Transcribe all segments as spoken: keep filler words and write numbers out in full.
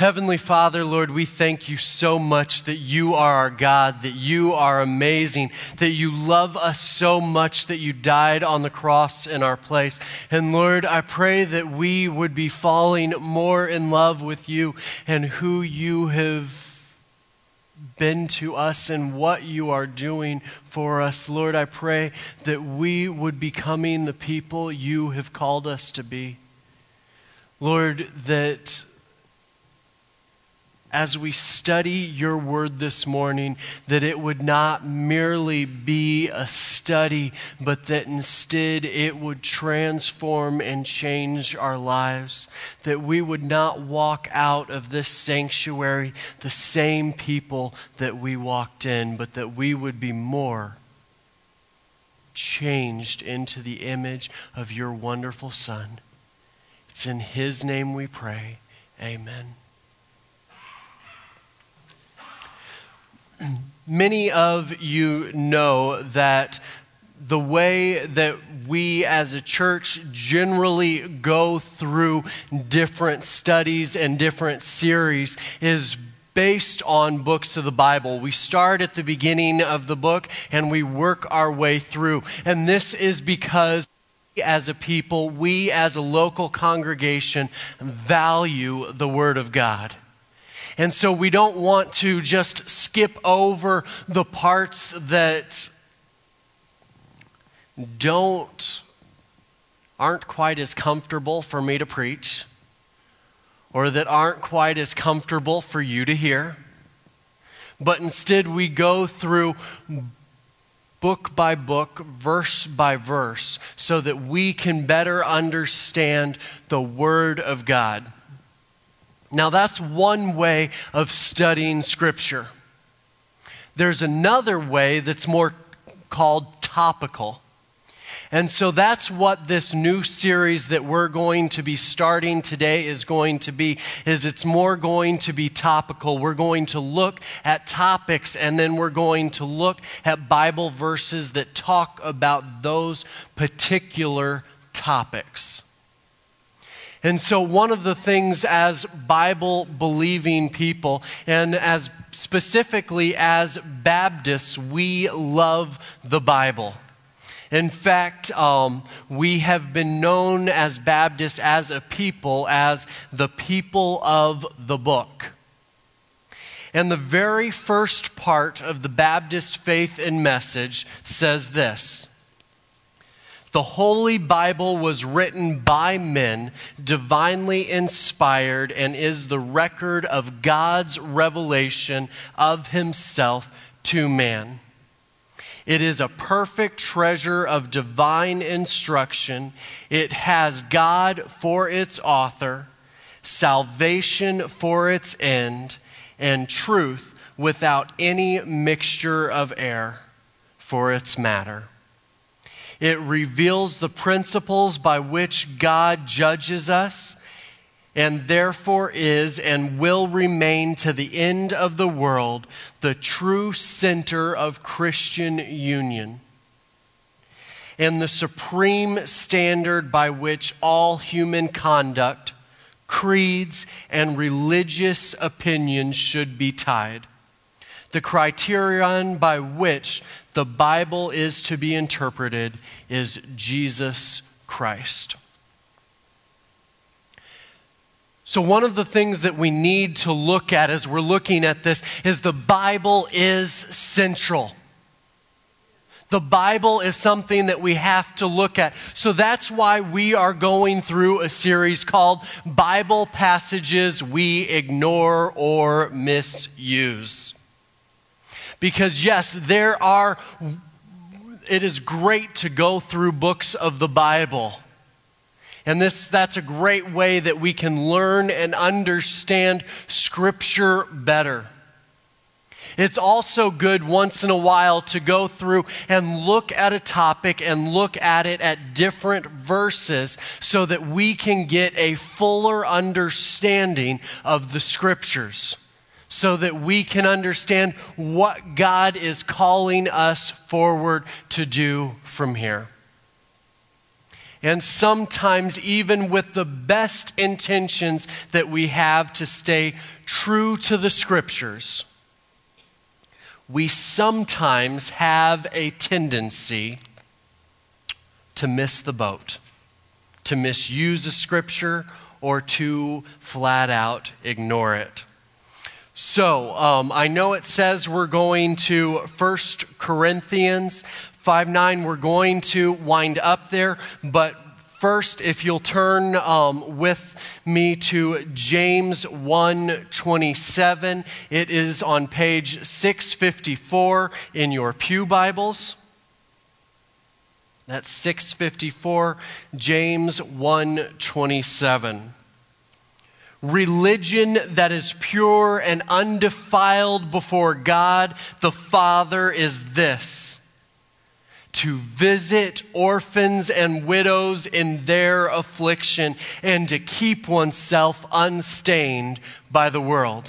Heavenly Father, Lord, we thank you so much that you are our God, that you are amazing, that you love us so much that you died on the cross in our place. And Lord, I pray that we would be falling more in love with you and who you have been to us and what you are doing for us. Lord, I pray that we would be becoming the people you have called us to be. Lord, that as we study your word this morning, that it would not merely be a study, but that instead it would transform and change our lives. That we would not walk out of this sanctuary the same people that we walked in, but that we would be more changed into the image of your wonderful Son. It's in his name we pray. Amen. Many of you know that the way that we as a church generally go through different studies and different series is based on books of the Bible. We start at the beginning of the book and we work our way through. And this is because we as a people, we as a local congregation value the Word of God. And so we don't want to just skip over the parts that don't, aren't quite as comfortable for me to preach, or that aren't quite as comfortable for you to hear. But instead we go through book by book, verse by verse, so that we can better understand the Word of God. Now that's one way of studying Scripture. There's another way that's more called topical. And so that's what this new series that we're going to be starting today is going to be, is it's more going to be topical. We're going to look at topics and then we're going to look at Bible verses that talk about those particular topics. And so one of the things as Bible-believing people, and as specifically as Baptists, we love the Bible. In fact, um, we have been known as Baptists as a people, as the people of the book. And the very first part of the Baptist faith and message says this: the Holy Bible was written by men, divinely inspired, and is the record of God's revelation of himself to man. It is a perfect treasure of divine instruction. It has God for its author, salvation for its end, and truth without any mixture of error for its matter. It reveals the principles by which God judges us, and therefore is and will remain to the end of the world the true center of Christian union, and the supreme standard by which all human conduct, creeds, and religious opinions should be tied. The criterion by which the Bible is to be interpreted is Jesus Christ. So one of the things that we need to look at as we're looking at this is the Bible is central. The Bible is something that we have to look at. So that's why we are going through a series called Bible Passages We Ignore or Misuse. Because yes, there are, it is great to go through books of the Bible. And this that's a great way that we can learn and understand Scripture better. It's also good once in a while to go through and look at a topic and look at it at different verses so that we can get a fuller understanding of the Scriptures, so that we can understand what God is calling us forward to do from here. And sometimes, even with the best intentions that we have to stay true to the Scriptures, we sometimes have a tendency to miss the boat, to misuse a Scripture, or to flat out ignore it. So, um, I know it says we're going to First Corinthians five nine. We're going to wind up there, but first, if you'll turn um, with me to James one twenty-seven. It is on page six fifty-four in your pew Bibles. That's six fifty-four, James one twenty-seven. Religion that is pure and undefiled before God the Father is this: to visit orphans and widows in their affliction and to keep oneself unstained by the world.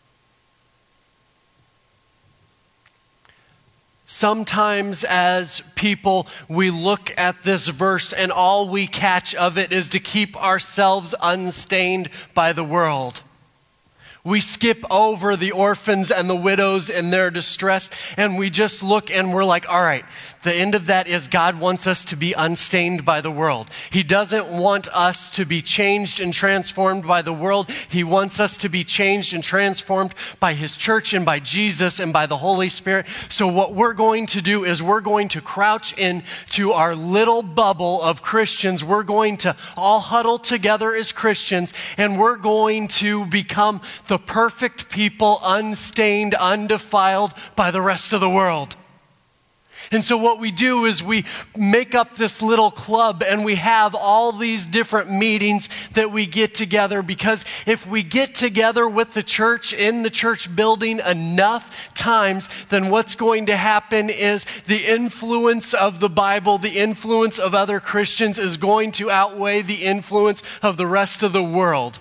Sometimes as people, we look at this verse and all we catch of it is to keep ourselves unstained by the world. We skip over the orphans and the widows in their distress, and we just look and we're like, all right, the end of that is God wants us to be unstained by the world. He doesn't want us to be changed and transformed by the world. He wants us to be changed and transformed by His church and by Jesus and by the Holy Spirit. So what we're going to do is we're going to crouch into our little bubble of Christians. We're going to all huddle together as Christians, and we're going to become the perfect people, unstained, undefiled by the rest of the world. And so what we do is we make up this little club and we have all these different meetings that we get together, because if we get together with the church in the church building enough times, then what's going to happen is the influence of the Bible, the influence of other Christians is going to outweigh the influence of the rest of the world.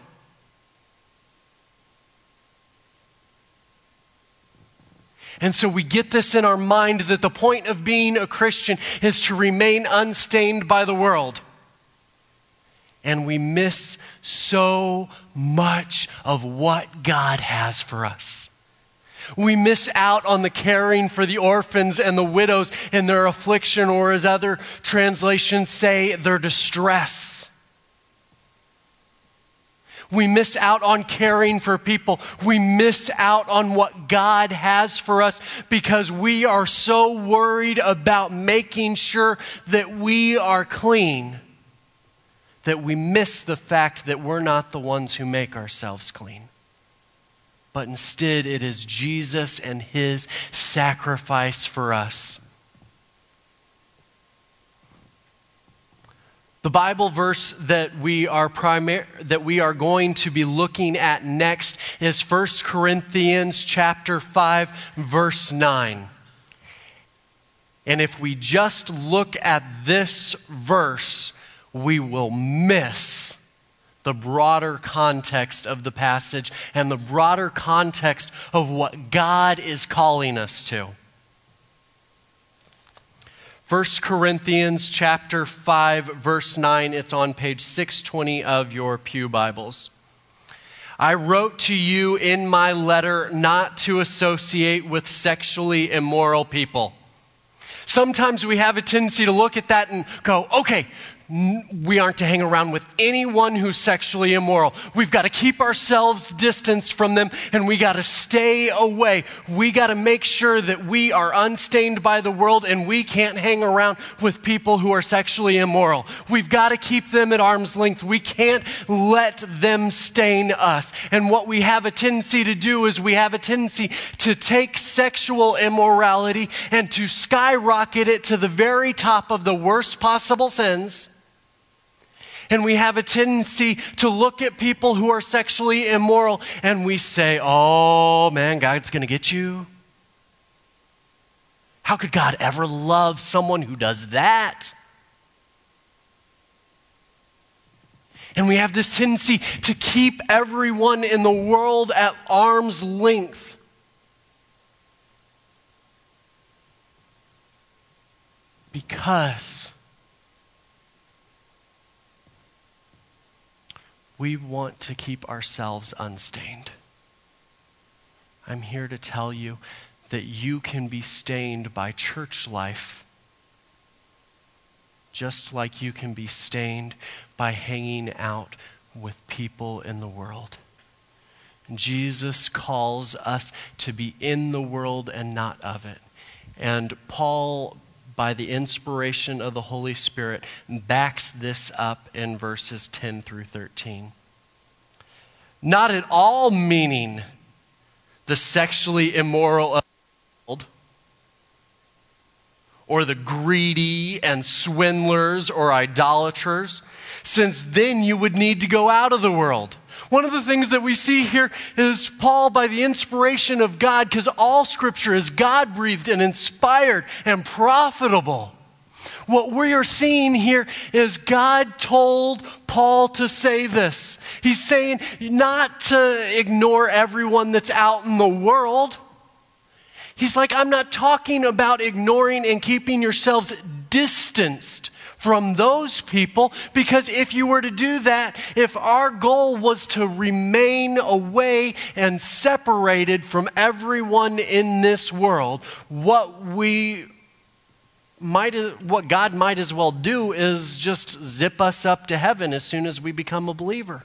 And so we get this in our mind that the point of being a Christian is to remain unstained by the world. And we miss so much of what God has for us. We miss out on the caring for the orphans and the widows in their affliction, or as other translations say, their distress. We miss out on caring for people. We miss out on what God has for us because we are so worried about making sure that we are clean that we miss the fact that we're not the ones who make ourselves clean. But instead, it is Jesus and His sacrifice for us. The Bible verse that we are primar- that we are going to be looking at next is First Corinthians chapter five, verse nine. And if we just look at this verse, we will miss the broader context of the passage and the broader context of what God is calling us to. First Corinthians chapter five, verse nine, it's on page six twenty of your pew Bibles. I wrote to you in my letter not to associate with sexually immoral people. Sometimes we have a tendency to look at that and go, okay, we aren't to hang around with anyone who's sexually immoral. We've got to keep ourselves distanced from them, and we got to stay away. We got to make sure that we are unstained by the world, and we can't hang around with people who are sexually immoral. We've got to keep them at arm's length. We can't let them stain us. And what we have a tendency to do is we have a tendency to take sexual immorality and to skyrocket it to the very top of the worst possible sins. And we have a tendency to look at people who are sexually immoral and we say, oh man, God's going to get you. How could God ever love someone who does that? And we have this tendency to keep everyone in the world at arm's length. Because we want to keep ourselves unstained. I'm here to tell you that you can be stained by church life, just like you can be stained by hanging out with people in the world. Jesus calls us to be in the world and not of it. And Paul, by the inspiration of the Holy Spirit, backs this up in verses ten through thirteen. Not at all meaning the sexually immoral of the world, or the greedy and swindlers or idolaters, since then you would need to go out of the world. One of the things that we see here is Paul, by the inspiration of God, because all Scripture is God-breathed and inspired and profitable. What we are seeing here is God told Paul to say this. He's saying not to ignore everyone that's out in the world. He's like, I'm not talking about ignoring and keeping yourselves distanced from those people, because if you were to do that, if our goal was to remain away and separated from everyone in this world, what we might, what God might as well do is just zip us up to heaven as soon as we become a believer.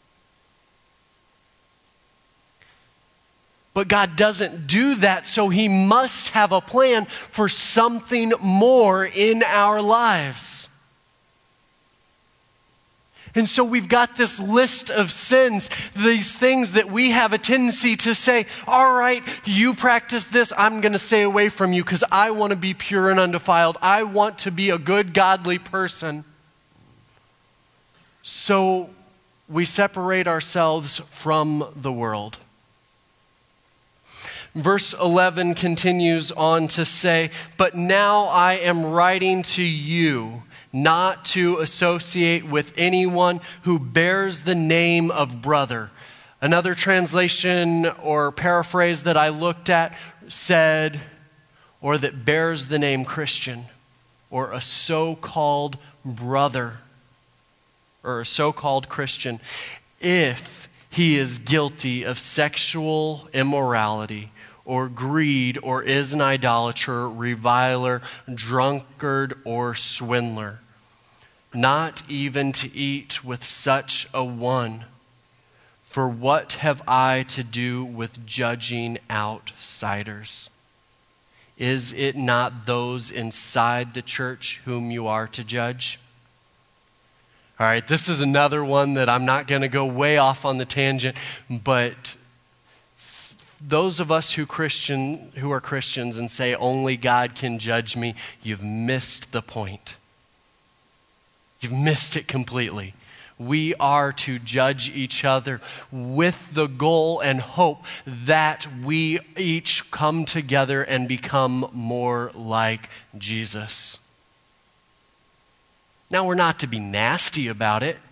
But God doesn't do that, so He must have a plan for something more in our lives. And so we've got this list of sins, these things that we have a tendency to say, all right, you practice this, I'm going to stay away from you because I want to be pure and undefiled. I want to be a good, godly person. So we separate ourselves from the world. Verse eleven continues on to say, but now I am writing to you not to associate with anyone who bears the name of brother. Another translation or paraphrase that I looked at said, or that bears the name Christian, or a so-called brother, or a so-called Christian, if he is guilty of sexual immorality, or greed, or is an idolater, reviler, drunkard, or swindler. Not even to eat with such a one. For what have I to do with judging outsiders? Is it not those inside the church whom you are to judge? All right, this is another one that I'm not going to go way off on the tangent, but those of us who Christian who are Christians and say only God can judge me, you've missed the point. You've missed it completely. We are to judge each other with the goal and hope that we each come together and become more like Jesus. Now, we're not to be nasty about it.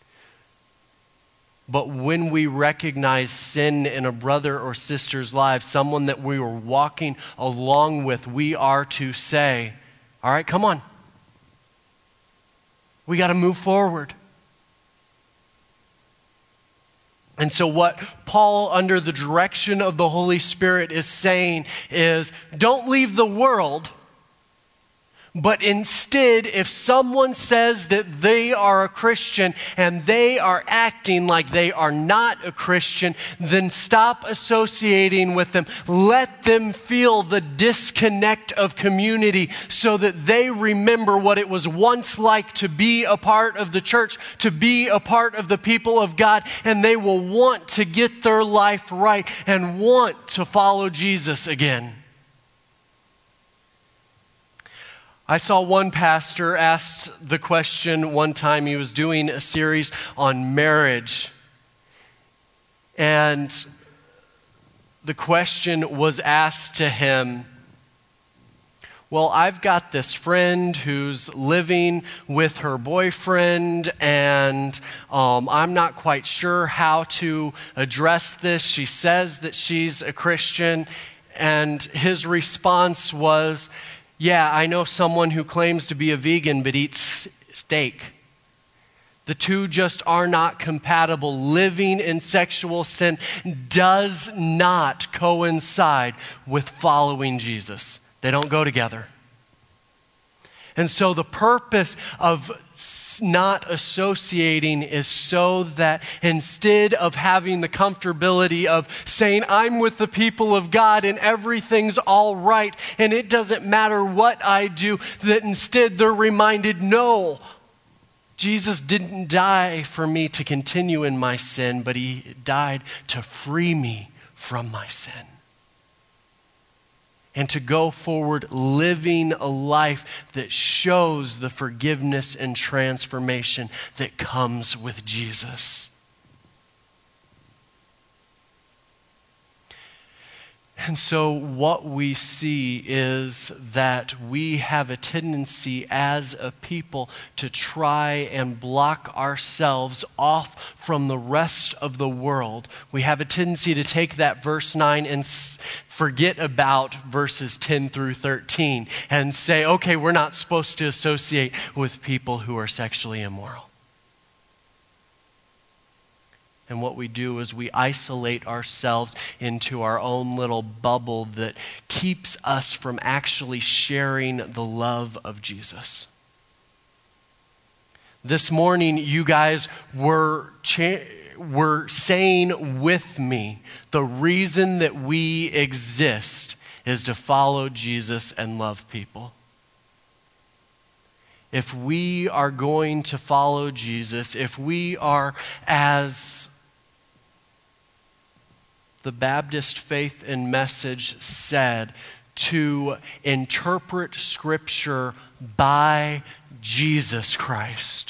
But when we recognize sin in a brother or sister's life, someone that we were walking along with, we are to say, all right, come on. We got to move forward. And so what Paul, under the direction of the Holy Spirit, is saying is, don't leave the world. But instead, if someone says that they are a Christian and they are acting like they are not a Christian, then stop associating with them. Let them feel the disconnect of community so that they remember what it was once like to be a part of the church, to be a part of the people of God, and they will want to get their life right and want to follow Jesus again. I saw one pastor asked the question one time. He was doing a series on marriage. And the question was asked to him, well, I've got this friend who's living with her boyfriend, and um, I'm not quite sure how to address this. She says that she's a Christian. And his response was, yeah, I know someone who claims to be a vegan but eats steak. The two just are not compatible. Living in sexual sin does not coincide with following Jesus. They don't go together. And so the purpose of not associating is so that instead of having the comfortability of saying, I'm with the people of God and everything's all right and it doesn't matter what I do, that instead they're reminded, no, Jesus didn't die for me to continue in my sin, but he died to free me from my sin. And to go forward living a life that shows the forgiveness and transformation that comes with Jesus. And so what we see is that we have a tendency as a people to try and block ourselves off from the rest of the world. We have a tendency to take that verse nine and forget about verses ten through thirteen and say, okay, we're not supposed to associate with people who are sexually immoral. And what we do is we isolate ourselves into our own little bubble that keeps us from actually sharing the love of Jesus. This morning, you guys were, cha- were saying with me, the reason that we exist is to follow Jesus and love people. If we are going to follow Jesus, if we are, as the Baptist Faith and Message said, to interpret Scripture by Jesus Christ,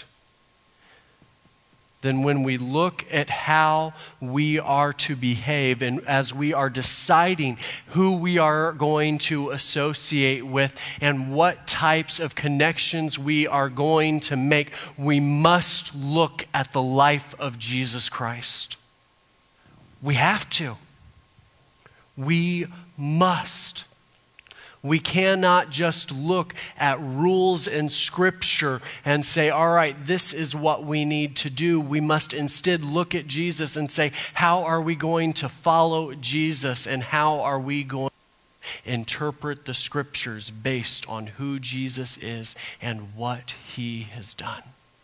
then when we look at how we are to behave and as we are deciding who we are going to associate with and what types of connections we are going to make, we must look at the life of Jesus Christ. We have to. We must. We cannot just look at rules in Scripture and say, all right, this is what we need to do. We must instead look at Jesus and say, how are we going to follow Jesus and how are we going to interpret the Scriptures based on who Jesus is and what he has done?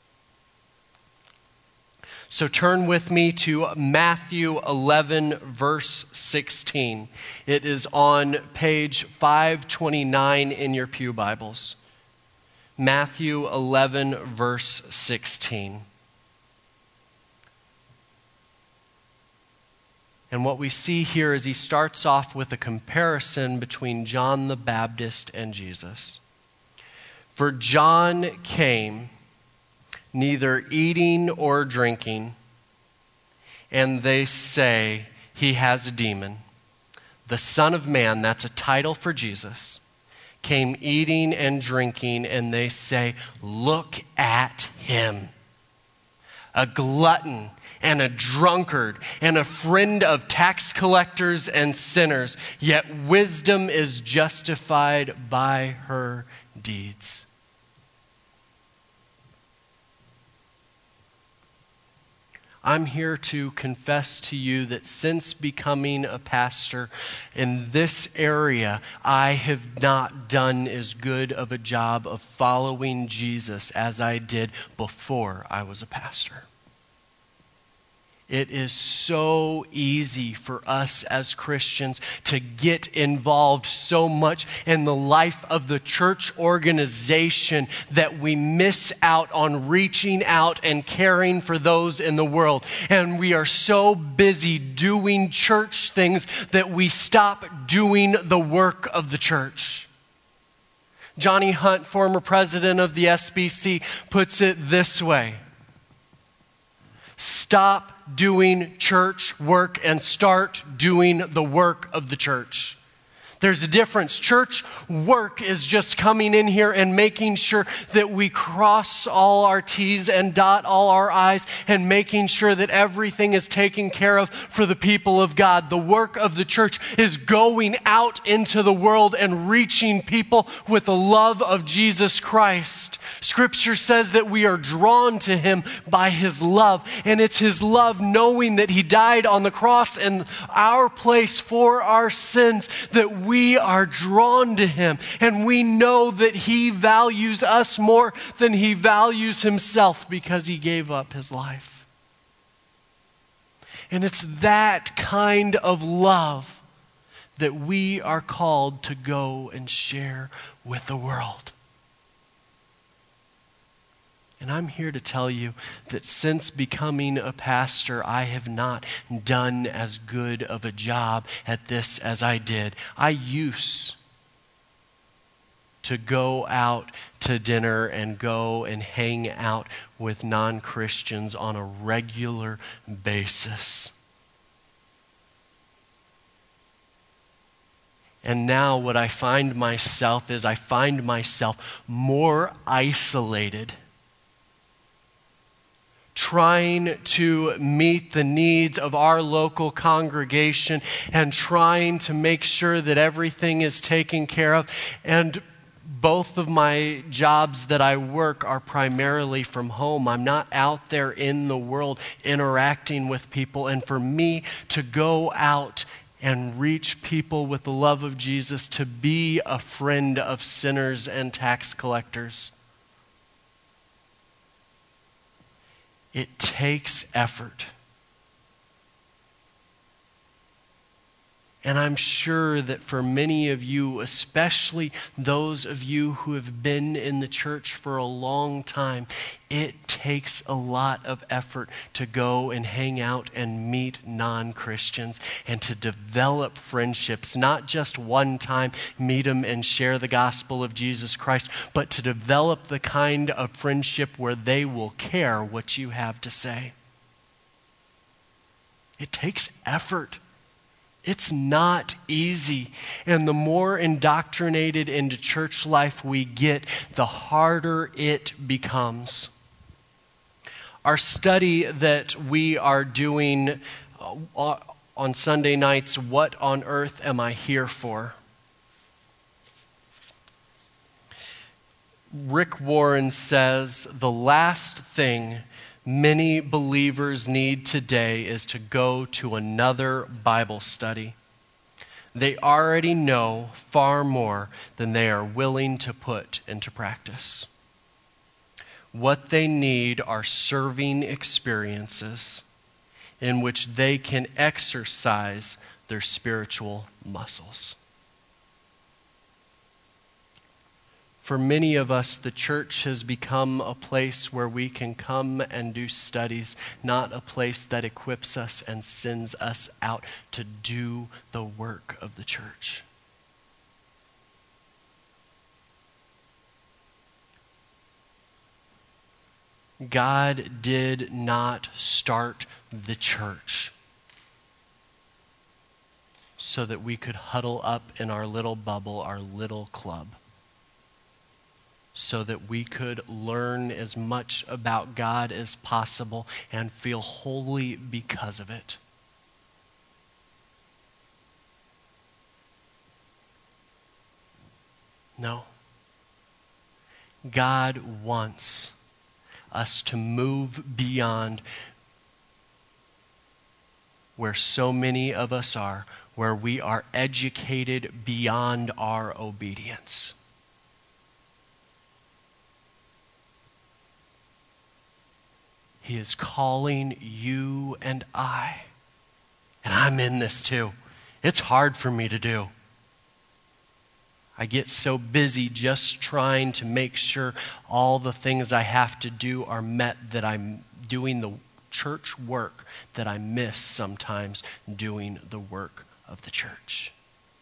So turn with me to Matthew eleven, verse sixteen. It is on page five twenty-nine in your pew Bibles. Matthew eleven, verse sixteen. And what we see here is he starts off with a comparison between John the Baptist and Jesus. For John came neither eating or drinking, and they say he has a demon. The Son of Man, that's a title for Jesus, came eating and drinking, and they say, look at him. A glutton and a drunkard and a friend of tax collectors and sinners, yet wisdom is justified by her deeds. I'm here to confess to you that since becoming a pastor in this area, I have not done as good of a job of following Jesus as I did before I was a pastor. It is so easy for us as Christians to get involved so much in the life of the church organization that we miss out on reaching out and caring for those in the world. And we are so busy doing church things that we stop doing the work of the church. Johnny Hunt, former president of the S B C, puts it this way: stop doing church work and start doing the work of the church. There's a difference. Church work is just coming in here and making sure that we cross all our T's and dot all our I's and making sure that everything is taken care of for the people of God. The work of the church is going out into the world and reaching people with the love of Jesus Christ. Scripture says that we are drawn to him by his love, and it's his love knowing that he died on the cross in our place for our sins that we We are drawn to him, and we know that he values us more than he values himself because he gave up his life. And it's that kind of love that we are called to go and share with the world. And I'm here to tell you that since becoming a pastor, I have not done as good of a job at this as I did. I used to go out to dinner and go and hang out with non-Christians on a regular basis. And now what I find myself is I find myself more isolated, trying to meet the needs of our local congregation and trying to make sure that everything is taken care of. And both of my jobs that I work are primarily from home. I'm not out there in the world interacting with people. And for me to go out and reach people with the love of Jesus, to be a friend of sinners and tax collectors, it takes effort. And I'm sure that for many of you, especially those of you who have been in the church for a long time, it takes a lot of effort to go and hang out and meet non-Christians and to develop friendships, not just one time meet them and share the gospel of Jesus Christ, but to develop the kind of friendship where they will care what you have to say. It takes effort. It's not easy. And the more indoctrinated into church life we get, the harder it becomes. Our study that we are doing on Sunday nights, What on Earth Am I Here For? Rick Warren says the last thing many believers need today is to go to another Bible study. They already know far more than they are willing to put into practice. What they need are serving experiences in which they can exercise their spiritual muscles. For many of us, the church has become a place where we can come and do studies, not a place that equips us and sends us out to do the work of the church. God did not start the church so that we could huddle up in our little bubble, our little club, so that we could learn as much about God as possible and feel holy because of it. No. God wants us to move beyond where so many of us are, where we are educated beyond our obedience. He is calling you and I. And I'm in this too. It's hard for me to do. I get so busy just trying to make sure all the things I have to do are met that I'm doing the church work that I miss sometimes doing the work of the church.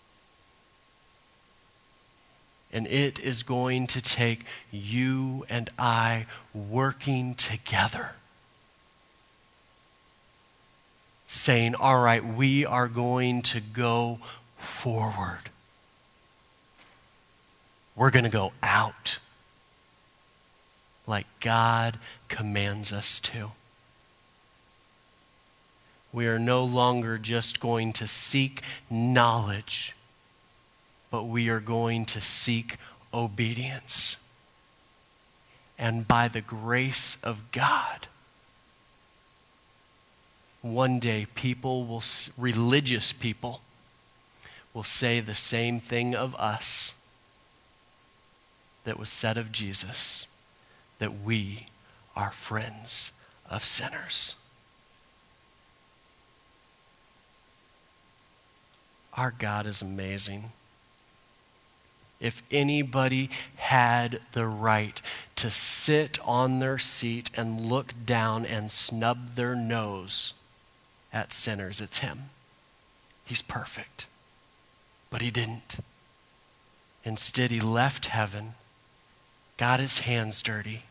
And it is going to take you and I working together, saying, all right, we are going to go forward. We're going to go out like God commands us to. We are no longer just going to seek knowledge, but we are going to seek obedience. And by the grace of God, one day people will, religious people will say the same thing of us that was said of Jesus, that we are friends of sinners. Our God is amazing. If anybody had the right to sit on their seat and look down and snub their nose at sinners, it's him. He's perfect. But he didn't. Instead, he left heaven, got his hands dirty,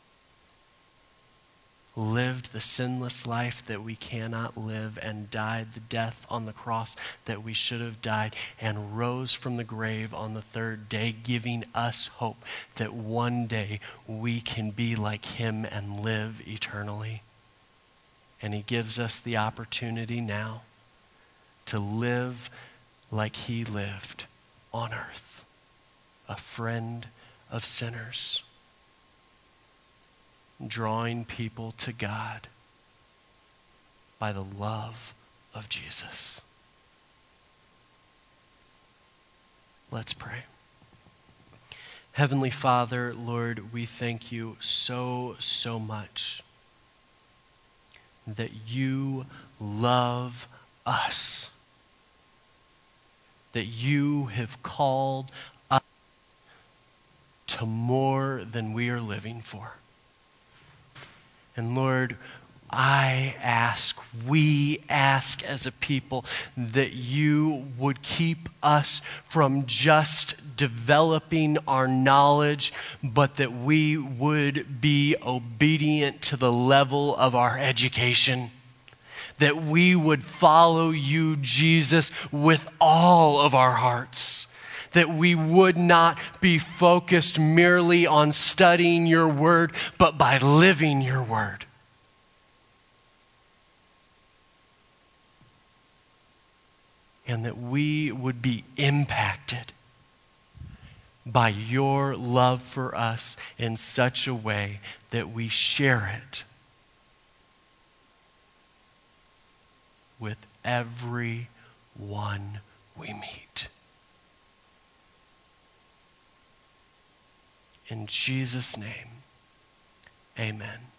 lived the sinless life that we cannot live, and died the death on the cross that we should have died, and rose from the grave on the third day, giving us hope that one day we can be like him and live eternally. And he gives us the opportunity now to live like he lived on earth, a friend of sinners, drawing people to God by the love of Jesus. Let's pray. Heavenly Father, Lord, we thank you so, so much that you love us, that you have called us to more than we are living for. And Lord, I ask, we ask as a people that you would keep us from just developing our knowledge, but that we would be obedient to the level of our education. That we would follow you, Jesus, with all of our hearts. That we would not be focused merely on studying your word, but by living your word. And that we would be impacted by your love for us in such a way that we share it with every one we meet. In Jesus' name, amen.